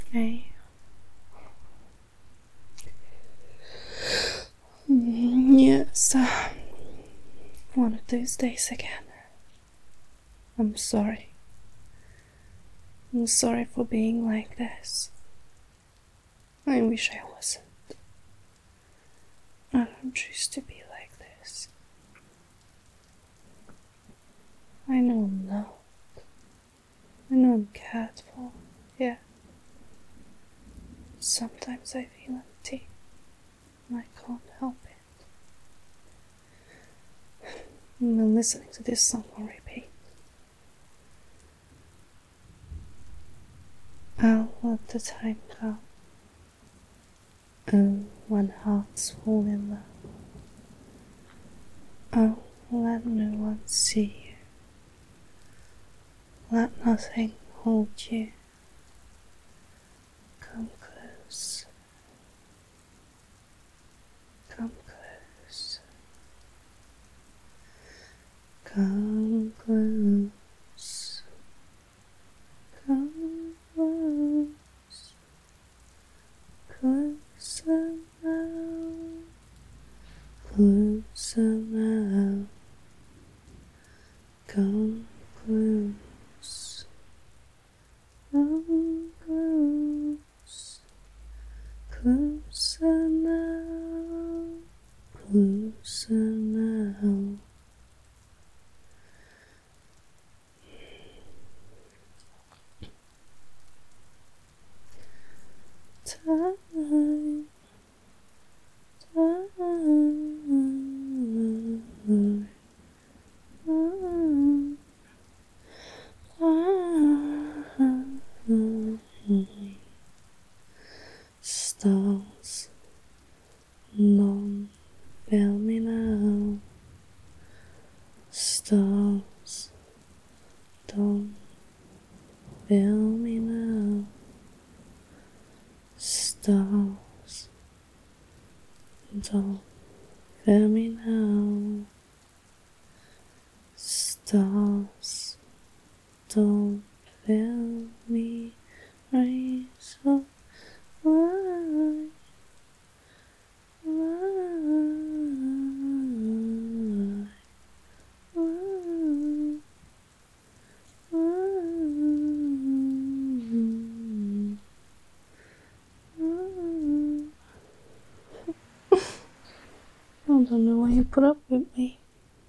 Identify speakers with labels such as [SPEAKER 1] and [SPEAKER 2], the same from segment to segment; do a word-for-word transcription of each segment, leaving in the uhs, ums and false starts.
[SPEAKER 1] Hey. Yes, uh, one of those days again. I'm sorry. I'm sorry for being like this. I wish I wasn't. I don't choose to be like this. I know I'm not. I know I'm cared for, yeah. Sometimes I feel empty, and I can't help it. I've been listening to this song on repeat. I'll let the time come. Oh, when hearts fall in love. Oh, let no one see you. Let nothing hold you. Come close. Come close. Come close. Come close. Closer now. Closer now. Come close. Come close. Closer now. Closer now. Time, time, time. Stars, none fail me now. Stars, don't fail me now. Stars, don't fail me now. Stars, don't fail me. Raise up, rise, rise, rise, I don't know why you put up with me.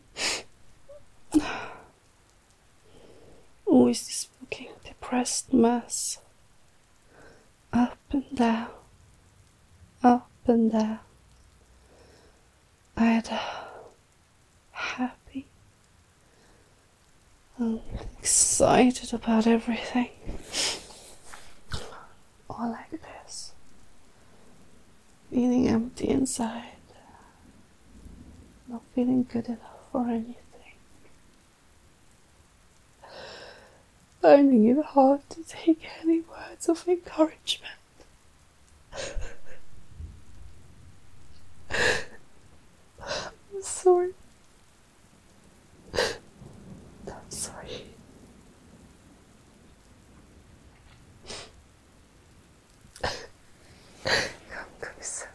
[SPEAKER 1] Always this fucking depressed mess. Up and down. Up and down. Either happy and excited about everything, or like this, feeling empty inside, not feeling good enough for anything, finding it hard to take any words of encouragement. I'm sorry. I'm sorry. Come closer.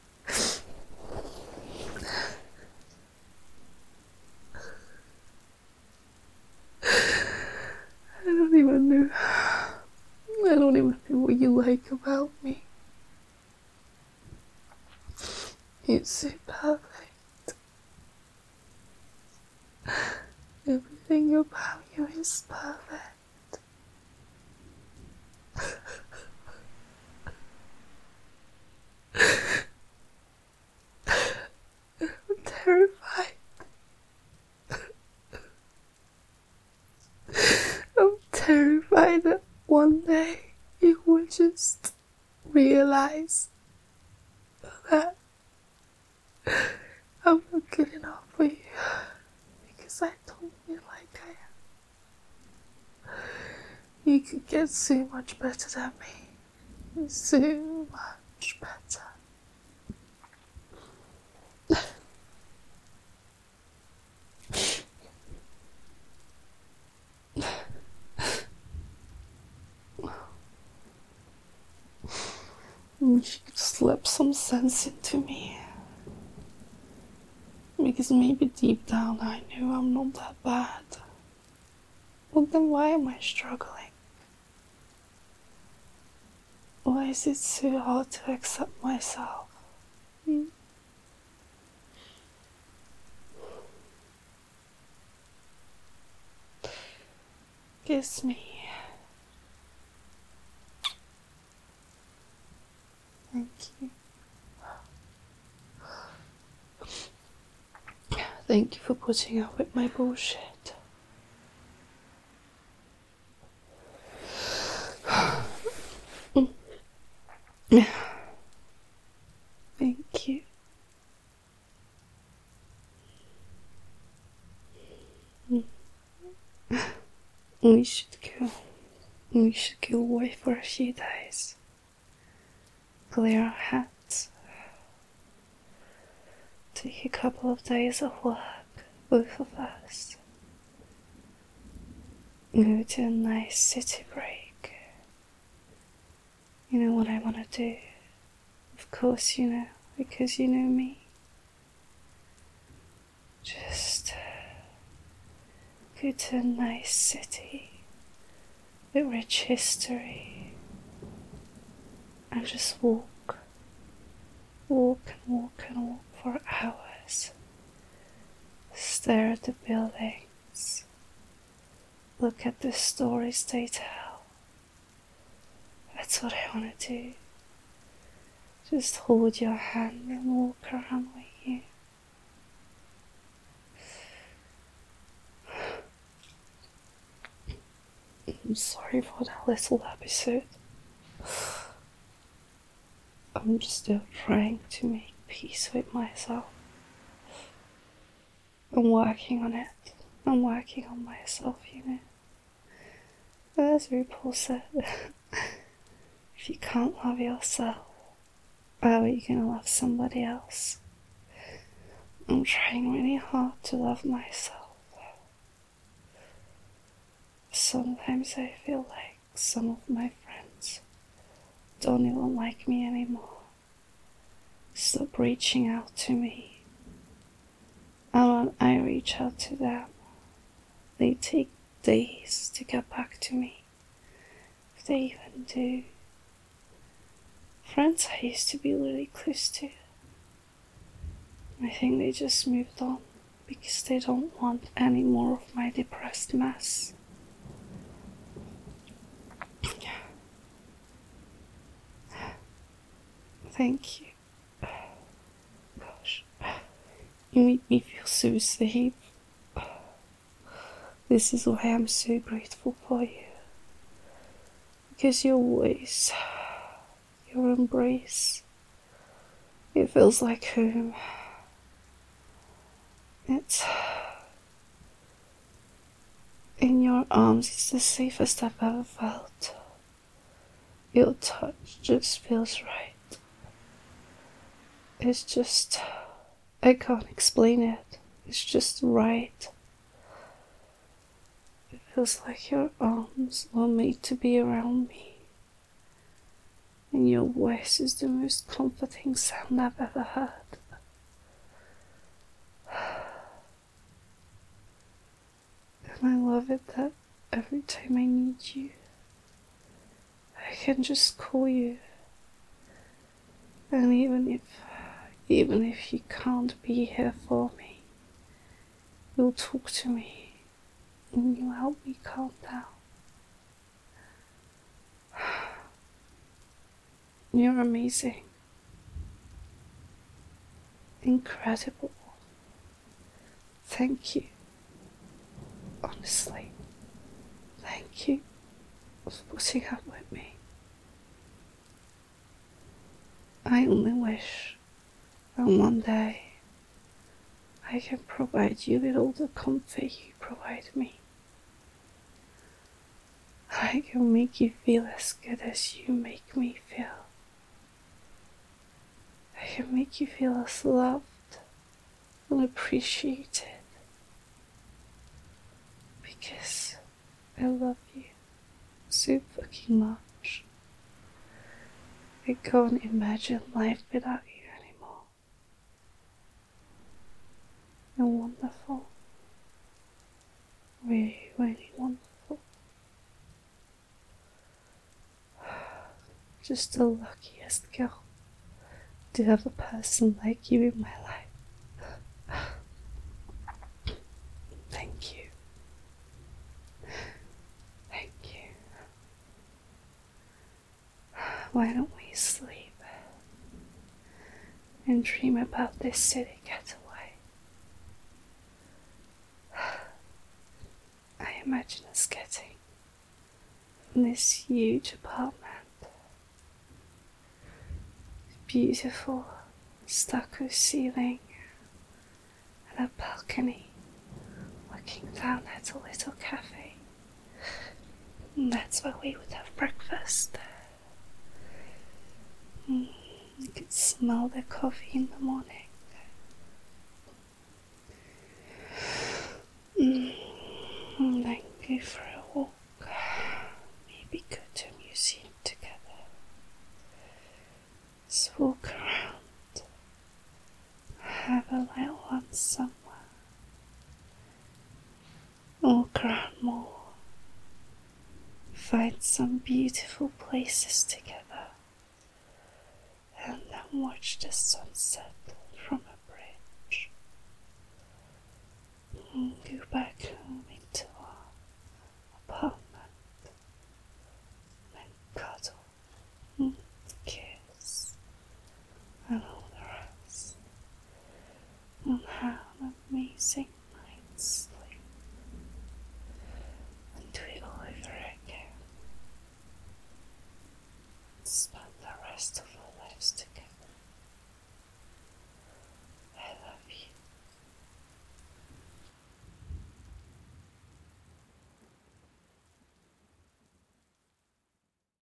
[SPEAKER 1] I don't even know. I don't even know what you like about me. It's so perfect. Everything about you is perfect. I'm terrified. I'm terrified that one day you will just realize that I'm not good enough for you because I don't feel like I am. You could get so much better than me. So much better. wish you could slap some sense into me. Because maybe deep down I knew I'm not that bad. But then why am I struggling? Why is it so hard to accept myself? Hmm? Kiss me. Thank you. Thank you for putting up with my bullshit. Thank you. We should go. We should go away for a few days. Clear our heads. Take a couple of days of work, both of us. Go to a nice city break. You know what I want to do? Of course you know, because you know me. Just go to a nice city with rich history and just walk, walk and walk and walk for hours. Stare at the buildings, look at the stories they tell. That's what I want to do. Just hold your hand and walk around with you. I'm sorry for that little episode. I'm just still trying to make peace with myself. I'm working on it. I'm working on myself, you know. But as RuPaul said, if you can't love yourself, how are you gonna love somebody else? I'm trying really hard to love myself. Sometimes I feel like some of my friends don't even like me anymore. Stop reaching out to me. And when I reach out to them, they take days to get back to me, if they even do. Friends I used to be really close to, I think they just moved on because they don't want any more of my depressed mess. Thank you. Gosh, you make me feel so safe. This is why I'm so grateful for you. Because your voice, your embrace, it feels like home. It's in your arms, it's the safest I've ever felt. Your touch just feels right. It's just, I can't explain it. It's just right. It feels like your arms were made to be around me. And your voice is the most comforting sound I've ever heard. And I love it that every time I need you, I can just call you. And even if Even if you can't be here for me, you'll talk to me and you'll help me calm down. You're amazing. Incredible. Thank you. Honestly, thank you for putting up with me. I only wish and one day I can provide you with all the comfort you provide me. I can make you feel as good as you make me feel. I can make you feel as loved and appreciated. Because I love you so fucking much. I can't imagine life without you anymore. You're wonderful. Really, really wonderful. Just the luckiest girl to have a person like you in my life. Thank you. Thank you. Why don't we sleep and dream about this city getaway? I imagine us getting this huge apartment. Beautiful stucco ceiling and a balcony looking down at a little cafe. And that's where we would have breakfast. Mm, you could smell the coffee in the morning. Mm, and then go for a walk. Maybe go to a museum together. Just walk around. Have a little lunch somewhere. Walk around more. Find some beautiful places together. And then watch the sunset from a bridge. And go back home into our apartment. And cuddle. And kiss. And all the rest. And have an amazing night's sleep. And do it all over again. Spend the rest of